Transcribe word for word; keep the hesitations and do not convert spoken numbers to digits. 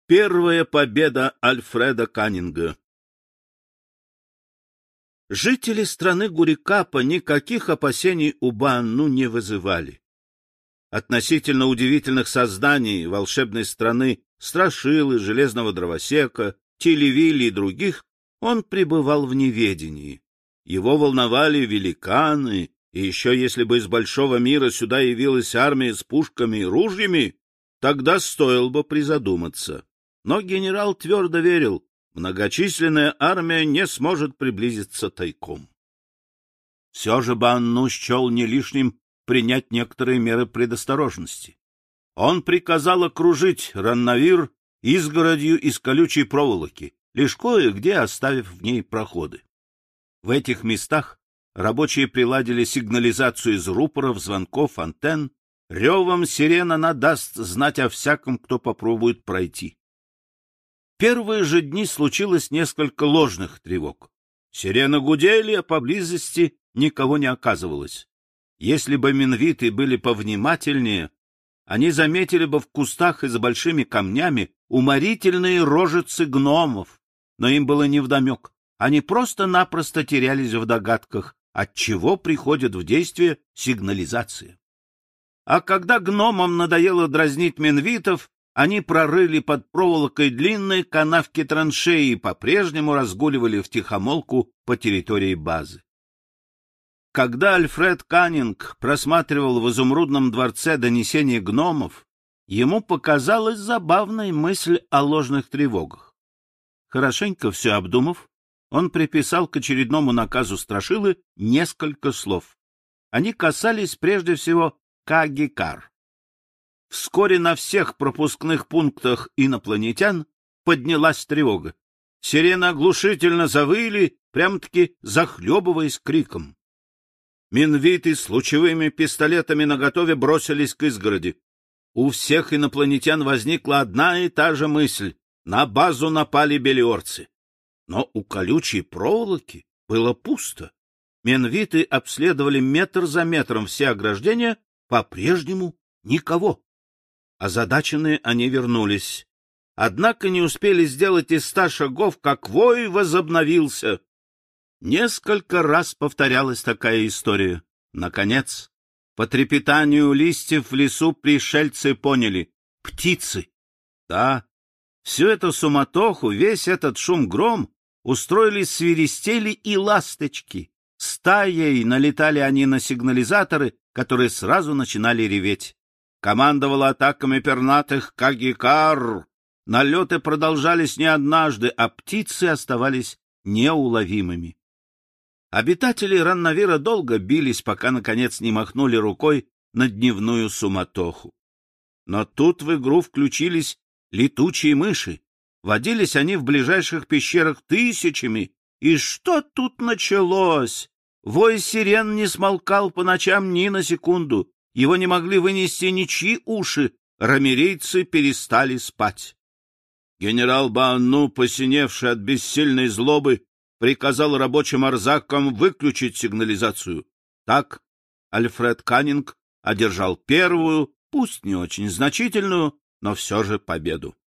Первая победа Альфреда Каннинга. Жители страны Гурикапа никаких опасений у Баанну не вызывали. Относительно удивительных созданий волшебной страны Страшилы, Железного Дровосека, Телевили и других он пребывал в неведении. Его волновали великаны, и еще если бы из большого мира сюда явилась армия с пушками и ружьями, тогда стоило бы призадуматься. Но генерал твердо верил, многочисленная армия не сможет приблизиться тайком. Все же Баанну счел не лишним принять некоторые меры предосторожности. Он приказал окружить Раннавир изгородью из колючей проволоки, лишь кое-где оставив в ней проходы. В этих местах рабочие приладили сигнализацию из рупоров, звонков, антенн. Ревом сирен она даст знать о всяком, кто попробует пройти. Первые же дни случилось несколько ложных тревог. Сирены гудели, а поблизости никого не оказывалось. Если бы минвиты были повнимательнее, они заметили бы в кустах и за большими камнями уморительные рожицы гномов, но им было невдомек. Они просто-напросто терялись в догадках, отчего приходит в действие сигнализация. А когда гномам надоело дразнить минвитов, они прорыли под проволокой длинные канавки-траншеи и по-прежнему разгуливали втихомолку по территории базы. Когда Альфред Каннинг просматривал в изумрудном дворце донесения гномов, ему показалась забавной мысль о ложных тревогах. Хорошенько все обдумав, он приписал к очередному наказу Страшилы несколько слов. Они касались прежде всего Кагикар. Вскоре на всех пропускных пунктах инопланетян поднялась тревога. Сирены оглушительно завыли, прям-таки захлебываясь криком. Минвиты с лучевыми пистолетами наготове бросились к изгороди. У всех инопланетян возникла одна и та же мысль — на базу напали белиорцы. Но у колючей проволоки было пусто. Минвиты обследовали метр за метром все ограждения, по-прежнему никого. Озадаченные они вернулись. Однако не успели сделать и ста шагов, как вой возобновился. Несколько раз повторялась такая история. Наконец, по трепетанию листьев в лесу пришельцы поняли — птицы. Да, всю эту суматоху, весь этот шум-гром устроили свиристели и ласточки. Стаей налетали они на сигнализаторы, которые сразу начинали реветь. Командовала атаками пернатых Кагикар. Налеты продолжались не однажды, а птицы оставались неуловимыми. Обитатели Раннавира долго бились, пока, наконец, не махнули рукой на дневную суматоху. Но тут в игру включились летучие мыши. Водились они в ближайших пещерах тысячами. И что тут началось? Вой сирен не смолкал по ночам ни на секунду. Его не могли вынести ничьи уши. Рамирийцы перестали спать. Генерал Баанну, посиневший от бессильной злобы, приказал рабочим арзакам выключить сигнализацию. Так Альфред Каннинг одержал первую, пусть не очень значительную, но все же победу.